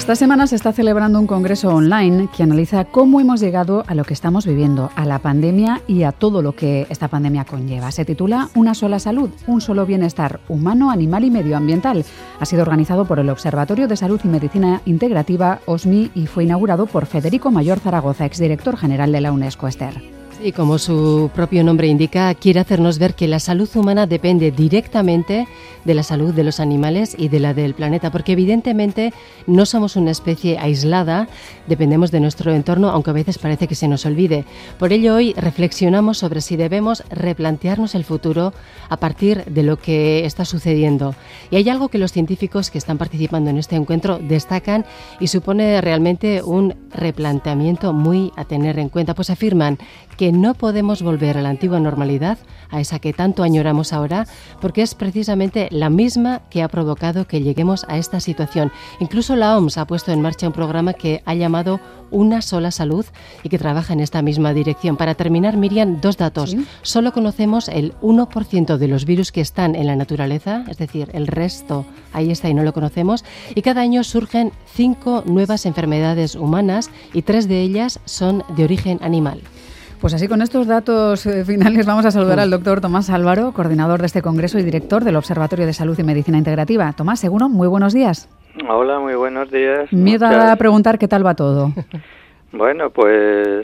Esta semana se está celebrando un congreso online que analiza cómo hemos llegado a lo que estamos viviendo, a la pandemia y a todo lo que esta pandemia conlleva. Se titula Una sola salud, un solo bienestar humano, animal y medioambiental. Ha sido organizado por el Observatorio de Salud y Medicina Integrativa, OSMI, y fue inaugurado por Federico Mayor Zaragoza, exdirector general de la UNESCO, Esther. Y como su propio nombre indica, quiere hacernos ver que la salud humana depende directamente de la salud de los animales y de la del planeta, porque evidentemente no somos una especie aislada, dependemos de nuestro entorno, aunque a veces parece que se nos olvide. Por ello hoy reflexionamos sobre si debemos replantearnos el futuro a partir de lo que está sucediendo. Y hay algo que los científicos que están participando en este encuentro destacan y supone realmente un replanteamiento muy a tener en cuenta, pues afirman que no podemos volver a la antigua normalidad, a esa que tanto añoramos ahora, porque es precisamente la misma que ha provocado que lleguemos a esta situación. Incluso la OMS ha puesto en marcha un programa que ha llamado Una sola salud y que trabaja en esta misma dirección. Para terminar, Miriam, dos datos. ¿Sí? Solo conocemos el 1% de los virus que están en la naturaleza, es decir, el resto ahí está y no lo conocemos, y cada año surgen 5 nuevas enfermedades humanas y 3 de ellas son de origen animal. Pues así, con estos datos finales vamos a saludar al doctor Tomás Álvaro, coordinador de este congreso y director del Observatorio de Salud y Medicina Integrativa. Tomás, seguro, muy buenos días. Hola, muy buenos días. Miedo a preguntar qué tal va todo. Bueno, pues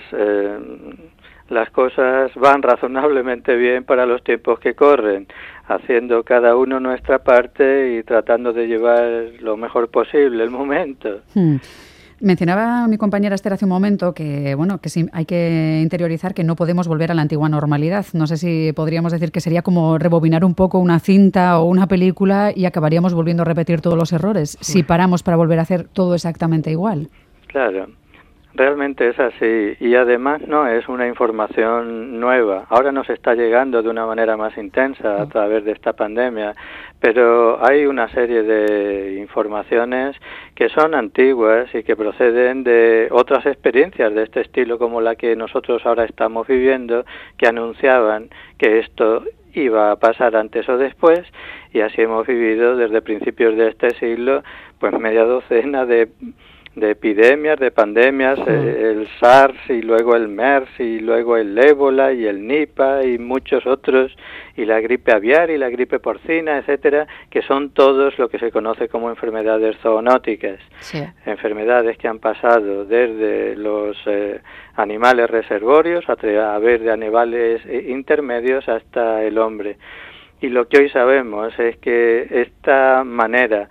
las cosas van razonablemente bien para los tiempos que corren, haciendo cada uno nuestra parte y tratando de llevar lo mejor posible el momento. Mencionaba mi compañera Esther hace un momento que, bueno, que sí, hay que interiorizar que no podemos volver a la antigua normalidad. No sé si podríamos decir que sería como rebobinar un poco una cinta o una película y acabaríamos volviendo a repetir todos los errores si paramos para volver a hacer todo exactamente igual. Claro. Realmente es así y además no es una información nueva. Ahora nos está llegando de una manera más intensa a través de esta pandemia, pero hay una serie de informaciones que son antiguas y que proceden de otras experiencias de este estilo como la que nosotros ahora estamos viviendo, que anunciaban que esto iba a pasar antes o después, y así hemos vivido desde principios de este siglo pues media docena de epidemias, de pandemias, el SARS y luego el MERS y luego el ébola y el Nipah y muchos otros, y la gripe aviar y la gripe porcina, etcétera, que son todos lo que se conoce como enfermedades zoonóticas, sí. Enfermedades que han pasado desde los animales reservorios a través de animales intermedios hasta el hombre. Y lo que hoy sabemos es que esta manera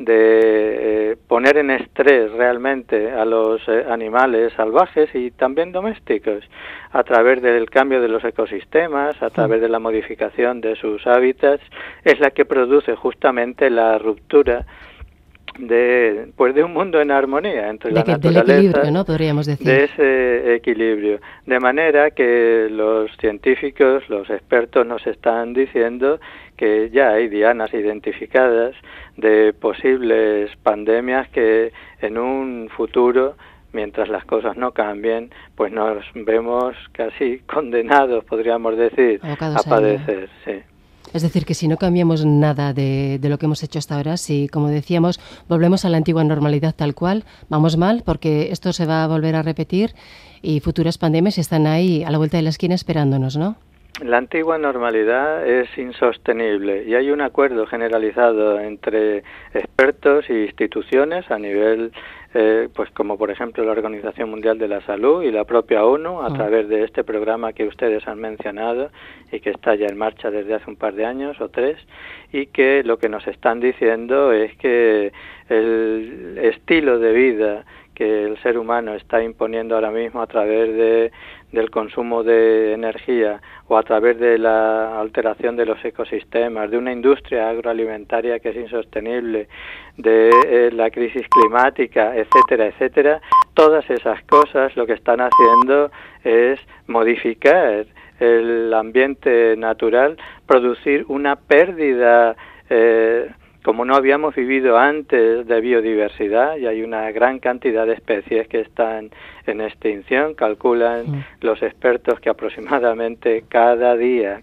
de poner en estrés realmente a los animales salvajes y también domésticos a través del cambio de los ecosistemas, a través de la modificación de sus hábitats, es la que produce justamente la ruptura de un mundo en armonía entre la naturaleza, del equilibrio, ¿no? Podríamos decir. De ese equilibrio, de manera que los científicos, los expertos nos están diciendo que ya hay dianas identificadas de posibles pandemias que en un futuro, mientras las cosas no cambien, pues nos vemos casi condenados, podríamos decir, a padecer, sí. Es decir, que si no cambiamos nada de lo que hemos hecho hasta ahora, si, como decíamos, volvemos a la antigua normalidad tal cual, vamos mal, porque esto se va a volver a repetir y futuras pandemias están ahí a la vuelta de la esquina esperándonos, ¿no? La antigua normalidad es insostenible y hay un acuerdo generalizado entre expertos e instituciones a nivel, pues como por ejemplo la Organización Mundial de la Salud y la propia ONU a través de este programa que ustedes han mencionado y que está ya en marcha desde hace un par de años o 3, y que lo que nos están diciendo es que el estilo de vida que el ser humano está imponiendo ahora mismo a través del consumo de energía o a través de la alteración de los ecosistemas, de una industria agroalimentaria que es insostenible, de la crisis climática, etcétera, etcétera, todas esas cosas lo que están haciendo es modificar el ambiente natural, producir una pérdida como no habíamos vivido antes de biodiversidad, y hay una gran cantidad de especies que están en extinción. Calculan los expertos que aproximadamente cada día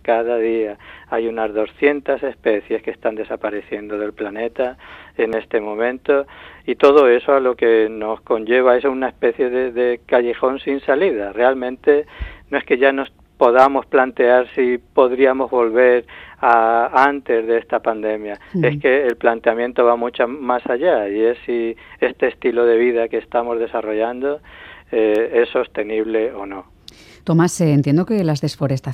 hay unas 200 especies que están desapareciendo del planeta en este momento, y todo eso a lo que nos conlleva es una especie de callejón sin salida. Realmente no es que ya nos podamos plantear si podríamos volver a antes de esta pandemia, es que el planteamiento va mucho más allá, y es si este estilo de vida que estamos desarrollando es sostenible o no. Tomás, entiendo que las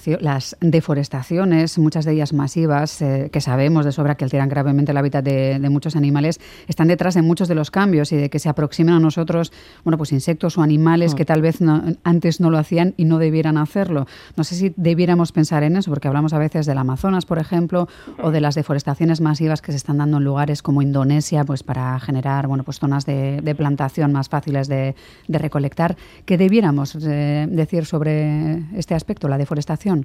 deforestaciones, muchas de ellas masivas, que sabemos de sobra que alteran gravemente el hábitat de muchos animales, están detrás de muchos de los cambios y de que se aproximen a nosotros, bueno, pues insectos o animales que tal vez antes no lo hacían y no debieran hacerlo. No sé si debiéramos pensar en eso, porque hablamos a veces del Amazonas, por ejemplo, o de las deforestaciones masivas que se están dando en lugares como Indonesia, pues para generar, bueno, pues zonas de plantación más fáciles de recolectar. ¿Qué debiéramos decir sobre este aspecto, la deforestación?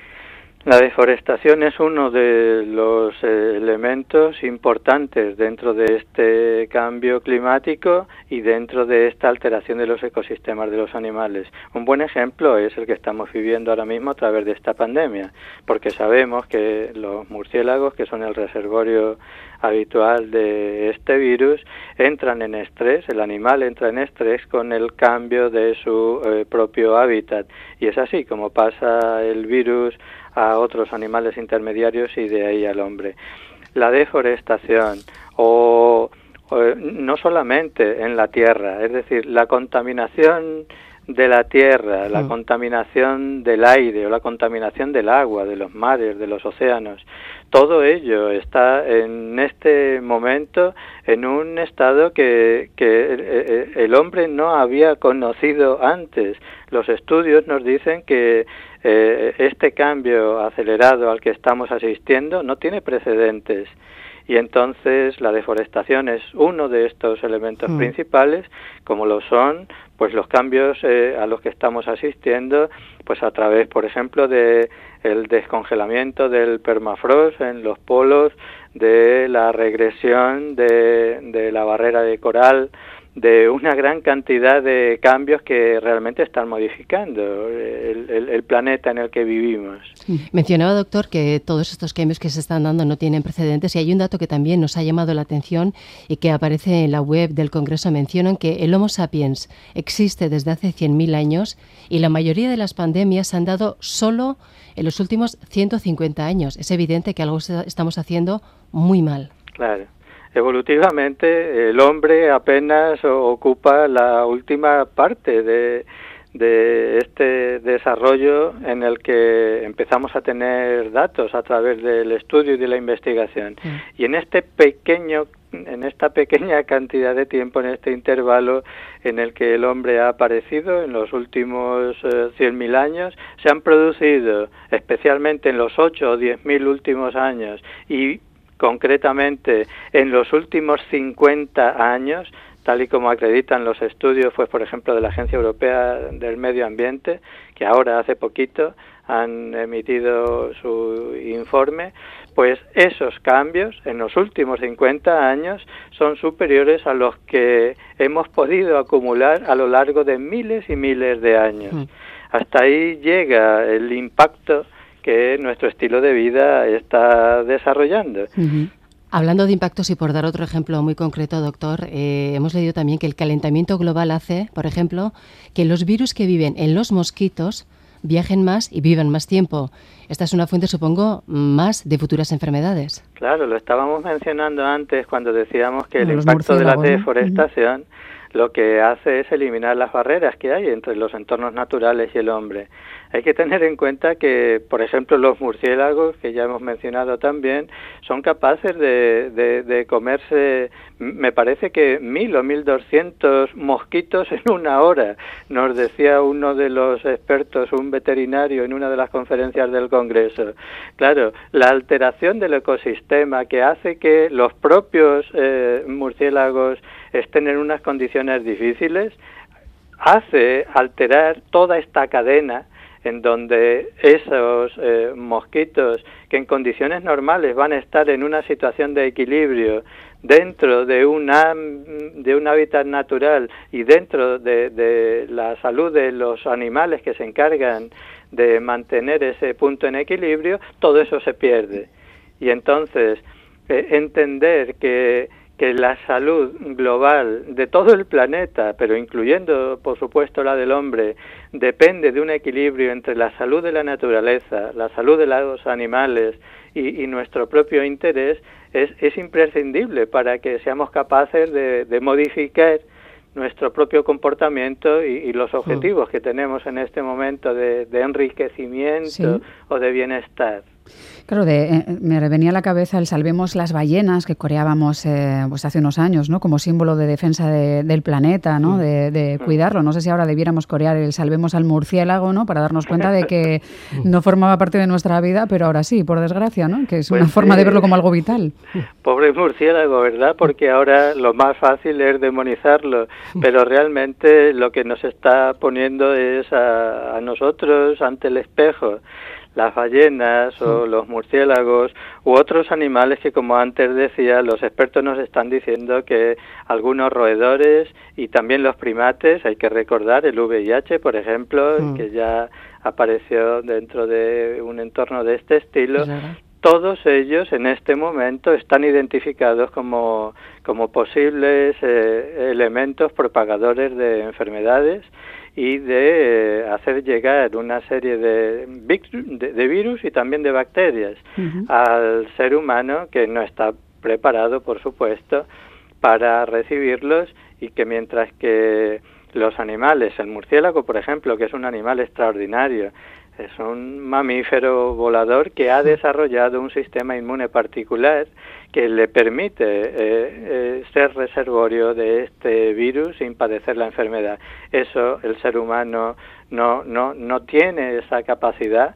La deforestación es uno de los elementos importantes dentro de este cambio climático y dentro de esta alteración de los ecosistemas de los animales. Un buen ejemplo es el que estamos viviendo ahora mismo a través de esta pandemia, porque sabemos que los murciélagos, que son el reservorio habitual de este virus, entran en estrés, el animal entra en estrés con el cambio de su propio hábitat, y es así como pasa el virus a otros animales intermediarios y de ahí al hombre. La deforestación o no solamente en la tierra, es decir, la contaminación de la tierra, la contaminación del aire o la contaminación del agua, de los mares, de los océanos, todo ello está en este momento en un estado que el hombre no había conocido antes. Los estudios nos dicen que este cambio acelerado al que estamos asistiendo no tiene precedentes. Y entonces la deforestación es uno de estos elementos principales, como lo son pues los cambios a los que estamos asistiendo, pues a través, por ejemplo, de el descongelamiento del permafrost en los polos, de la regresión de la barrera de coral, de una gran cantidad de cambios que realmente están modificando el planeta en el que vivimos. Mencionaba, doctor, que todos estos cambios que se están dando no tienen precedentes, y hay un dato que también nos ha llamado la atención y que aparece en la web del Congreso. Mencionan que el Homo sapiens existe desde hace 100.000 años y la mayoría de las pandemias se han dado solo en los últimos 150 años. Es evidente que algo estamos haciendo muy mal. Claro. Evolutivamente, el hombre apenas ocupa la última parte de este desarrollo en el que empezamos a tener datos a través del estudio y de la investigación. Y en esta pequeña cantidad de tiempo, en este intervalo en el que el hombre ha aparecido, en los últimos 100.000 años, se han producido, especialmente en los 8 o 10.000 últimos años, y concretamente en los últimos 50 años, tal y como acreditan los estudios, pues por ejemplo de la Agencia Europea del Medio Ambiente, que ahora hace poquito han emitido su informe, pues esos cambios en los últimos 50 años son superiores a los que hemos podido acumular a lo largo de miles y miles de años. Hasta ahí llega el impacto que nuestro estilo de vida está desarrollando. Hablando de impactos, y por dar otro ejemplo muy concreto, doctor, hemos leído también que el calentamiento global hace, por ejemplo, que los virus que viven en los mosquitos viajen más y vivan más tiempo. Esta es una fuente, supongo, más de futuras enfermedades. Claro, lo estábamos mencionando antes cuando decíamos que el impacto de la deforestación lo que hace es eliminar las barreras que hay entre los entornos naturales y el hombre. Hay que tener en cuenta que, por ejemplo, los murciélagos, que ya hemos mencionado también, son capaces de comerse, me parece que 1.000 o 1.200 mosquitos en una hora. Nos decía uno de los expertos, un veterinario, en una de las conferencias del Congreso. Claro, la alteración del ecosistema que hace que los propios murciélagos estén en unas condiciones difíciles, hace alterar toda esta cadena en donde esos mosquitos que en condiciones normales van a estar en una situación de equilibrio dentro de un hábitat natural y dentro de la salud de los animales que se encargan de mantener ese punto en equilibrio, todo eso se pierde. Y entonces entender que la salud global de todo el planeta, pero incluyendo, por supuesto, la del hombre, depende de un equilibrio entre la salud de la naturaleza, la salud de los animales y nuestro propio interés, es imprescindible para que seamos capaces de modificar nuestro propio comportamiento y los objetivos que tenemos en este momento de enriquecimiento o de bienestar. Claro, me venía a la cabeza el Salvemos las ballenas que coreábamos pues hace unos años, ¿no? Como símbolo de defensa del planeta, ¿no? De cuidarlo. No sé si ahora debiéramos corear el Salvemos al murciélago, ¿no? Para darnos cuenta de que no formaba parte de nuestra vida, pero ahora sí, por desgracia, ¿no? Que es una forma de verlo como algo vital. Pobre murciélago, ¿verdad? Porque ahora lo más fácil es demonizarlo, pero realmente lo que nos está poniendo es a nosotros ante el espejo. Las ballenas o los murciélagos u otros animales que, como antes decía, los expertos nos están diciendo que algunos roedores y también los primates, hay que recordar el VIH, por ejemplo, que ya apareció dentro de un entorno de este estilo, todos ellos en este momento están identificados como posibles elementos propagadores de enfermedades y de hacer llegar una serie de virus y también de bacterias al ser humano, que no está preparado, por supuesto, para recibirlos, y que mientras que los animales, el murciélago, por ejemplo, que es un animal extraordinario, es un mamífero volador que ha desarrollado un sistema inmune particular que le permite ser reservorio de este virus sin padecer la enfermedad. Eso el ser humano no tiene esa capacidad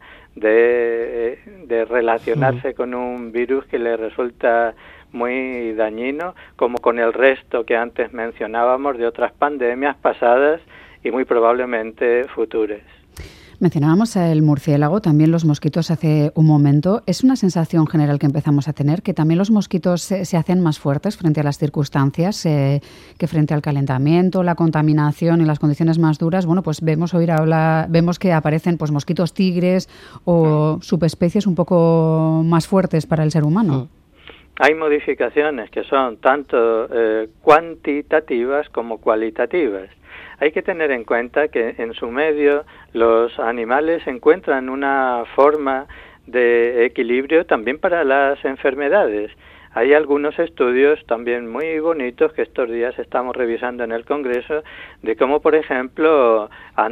de relacionarse con un virus que le resulta muy dañino, como con el resto que antes mencionábamos de otras pandemias pasadas y muy probablemente futuras. Mencionábamos el murciélago, también los mosquitos hace un momento. ¿Es una sensación general que empezamos a tener, que también los mosquitos se hacen más fuertes frente a las circunstancias, que frente al calentamiento, la contaminación y las condiciones más duras? Bueno, pues vemos que aparecen pues mosquitos tigres o subespecies un poco más fuertes para el ser humano. Hay modificaciones que son tanto cuantitativas como cualitativas. Hay que tener en cuenta que en su medio los animales encuentran una forma de equilibrio también para las enfermedades. Hay algunos estudios también muy bonitos que estos días estamos revisando en el Congreso de cómo, por ejemplo,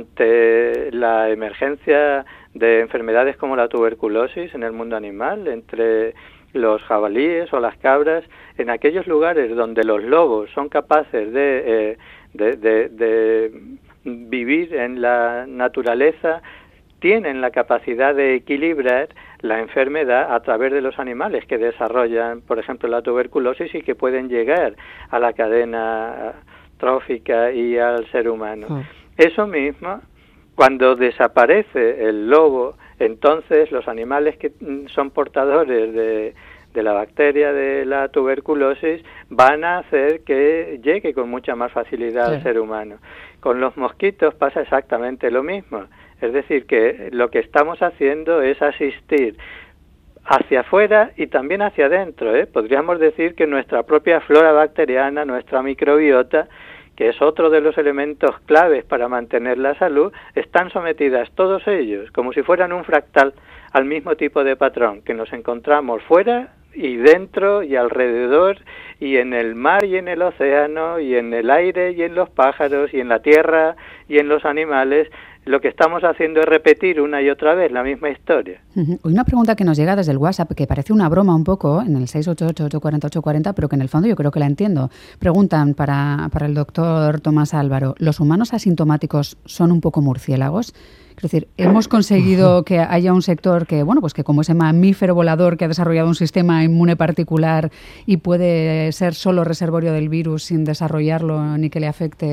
ante la emergencia de enfermedades como la tuberculosis en el mundo animal, entre los jabalíes o las cabras, en aquellos lugares donde los lobos son capaces de vivir en la naturaleza, tienen la capacidad de equilibrar la enfermedad a través de los animales que desarrollan, por ejemplo, la tuberculosis y que pueden llegar a la cadena trófica y al ser humano. Eso mismo, cuando desaparece el lobo, entonces los animales que son portadores de la bacteria de la tuberculosis van a hacer que llegue con mucha más facilidad al ser humano. Con los mosquitos pasa exactamente lo mismo. Es decir, que lo que estamos haciendo es asistir hacia afuera y también hacia adentro. Podríamos decir que nuestra propia flora bacteriana, nuestra microbiota, que es otro de los elementos claves para mantener la salud, están sometidas todos ellos, como si fueran un fractal, al mismo tipo de patrón, que nos encontramos fuera y dentro y alrededor, y en el mar y en el océano, y en el aire y en los pájaros, y en la tierra y en los animales. Lo que estamos haciendo es repetir una y otra vez la misma historia. Una pregunta que nos llega desde el WhatsApp, que parece una broma un poco, en el 688-840-840, pero que en el fondo yo creo que la entiendo. Preguntan para el doctor Tomás Álvaro, ¿los humanos asintomáticos son un poco murciélagos? Es decir, hemos conseguido que haya un sector que, bueno, pues que como ese mamífero volador que ha desarrollado un sistema inmune particular y puede ser solo reservorio del virus sin desarrollarlo ni que le afecte,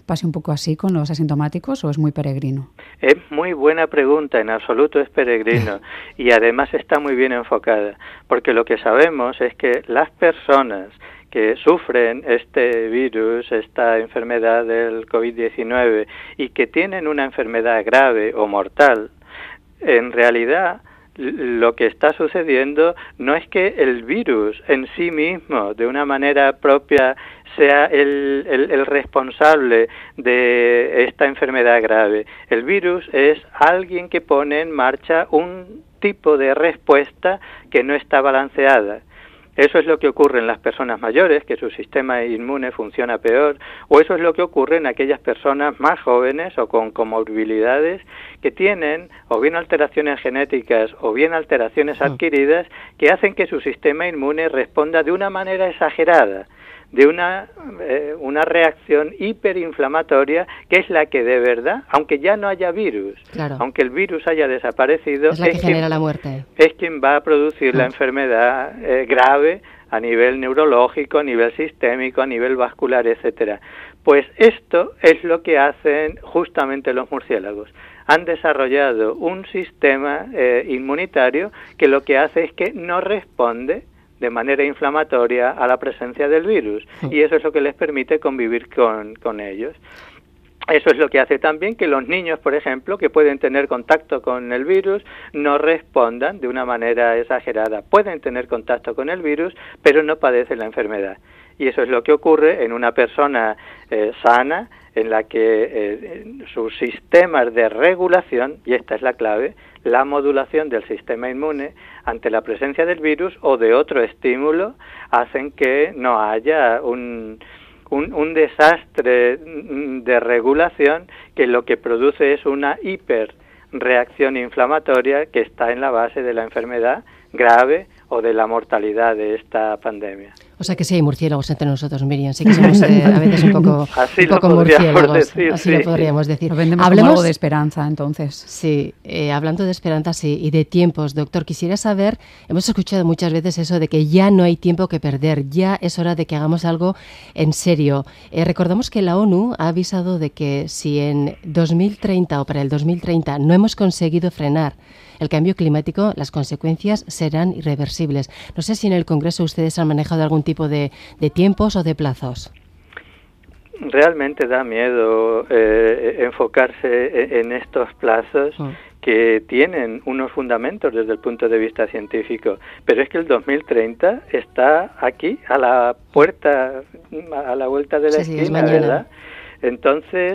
pase un poco así con los asintomáticos o es muy peregrino? Es muy buena pregunta, en absoluto es peregrino y además está muy bien enfocada, porque lo que sabemos es que las personas que sufren este virus, esta enfermedad del COVID-19 y que tienen una enfermedad grave o mortal, en realidad lo que está sucediendo no es que el virus en sí mismo, de una manera propia, sea el responsable de esta enfermedad grave. El virus es alguien que pone en marcha un tipo de respuesta que no está balanceada. Eso es lo que ocurre en las personas mayores, que su sistema inmune funciona peor, o eso es lo que ocurre en aquellas personas más jóvenes o con comorbilidades que tienen o bien alteraciones genéticas o bien alteraciones adquiridas que hacen que su sistema inmune responda de una manera exagerada, de una reacción hiperinflamatoria que es la que de verdad, aunque ya no haya virus, claro, aunque el virus haya desaparecido, es la que genera la muerte. Es quien va a producir la enfermedad grave a nivel neurológico, a nivel sistémico, a nivel vascular, etcétera. Pues esto es lo que hacen justamente los murciélagos. Han desarrollado un sistema inmunitario que lo que hace es que no responde de manera inflamatoria a la presencia del virus, y eso es lo que les permite convivir con ellos. Eso es lo que hace también que los niños, por ejemplo, que pueden tener contacto con el virus, no respondan de una manera exagerada. Pueden tener contacto con el virus, pero no padecen la enfermedad. Y eso es lo que ocurre en una persona sana, en la que sus sistemas de regulación, y esta es la clave, la modulación del sistema inmune ante la presencia del virus o de otro estímulo, hacen que no haya un desastre de regulación que lo que produce es una hiperreacción inflamatoria que está en la base de la enfermedad grave o de la mortalidad de esta pandemia. O sea que sí hay murciélagos entre nosotros, Miriam, sí que somos a veces un poco murciélagos, decir, así lo podríamos decir. Lo vendemos como algo de esperanza, entonces. Sí, hablando de esperanza sí, y de tiempos, doctor, quisiera saber, hemos escuchado muchas veces eso de que ya no hay tiempo que perder, ya es hora de que hagamos algo en serio. Recordamos que la ONU ha avisado de que si en 2030 o para el 2030 no hemos conseguido frenar el cambio climático, las consecuencias serán irreversibles. No sé si en el Congreso ustedes han manejado algún tipo de tiempos o de plazos. Realmente da miedo enfocarse en estos plazos que tienen unos fundamentos desde el punto de vista científico, pero es que el 2030 está aquí, a la puerta, a la vuelta de la esquina, ¿verdad? Entonces,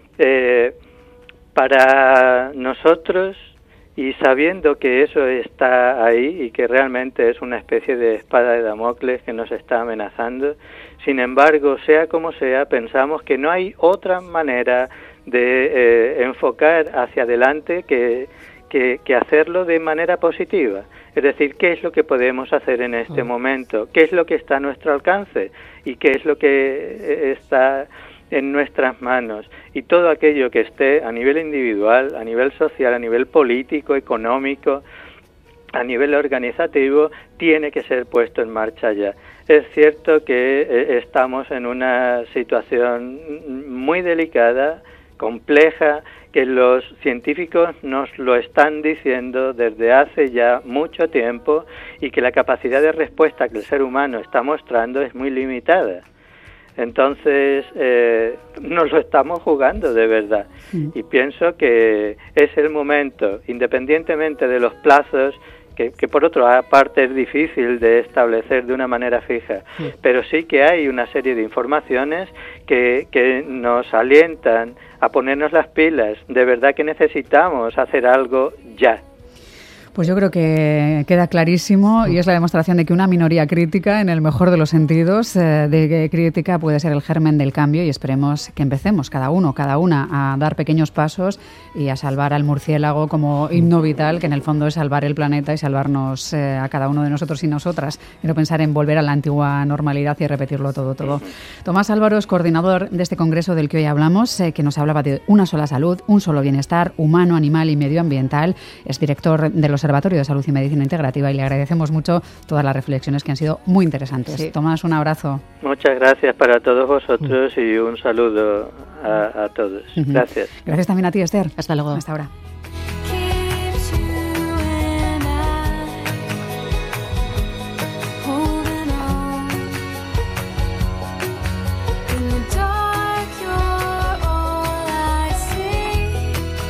para nosotros, y sabiendo que eso está ahí y que realmente es una especie de espada de Damocles que nos está amenazando, sin embargo, sea como sea, pensamos que no hay otra manera de enfocar hacia adelante que hacerlo de manera positiva. Es decir, ¿qué es lo que podemos hacer en este momento? ¿Qué es lo que está a nuestro alcance? ¿Y qué es lo que está en nuestras manos? Y todo aquello que esté a nivel individual, a nivel social, a nivel político, económico, a nivel organizativo, tiene que ser puesto en marcha ya. Es cierto que estamos en una situación muy delicada, compleja, que los científicos nos lo están diciendo desde hace ya mucho tiempo y que la capacidad de respuesta que el ser humano está mostrando es muy limitada. Entonces, nos lo estamos jugando de verdad. Y pienso que es el momento, independientemente de los plazos, que por otra parte es difícil de establecer de una manera fija, pero sí que hay una serie de informaciones que nos alientan a ponernos las pilas. De verdad que necesitamos hacer algo ya. Pues yo creo que queda clarísimo y es la demostración de que una minoría crítica, en el mejor de los sentidos, de que crítica puede ser el germen del cambio, y esperemos que empecemos cada una a dar pequeños pasos y a salvar al murciélago como himno vital, que en el fondo es salvar el planeta y salvarnos a cada uno de nosotros y nosotras, y no pensar en volver a la antigua normalidad y repetirlo todo. Tomás Álvaro es coordinador de este congreso del que hoy hablamos, que nos hablaba de una sola salud, un solo bienestar humano, animal y medioambiental. Es director de los Observatorio de Salud y Medicina Integrativa, y le agradecemos mucho todas las reflexiones que han sido muy interesantes. Sí. Tomás, un abrazo. Muchas gracias para todos vosotros y un saludo a todos. Gracias. Gracias también a ti, Esther. Hasta luego. Hasta ahora.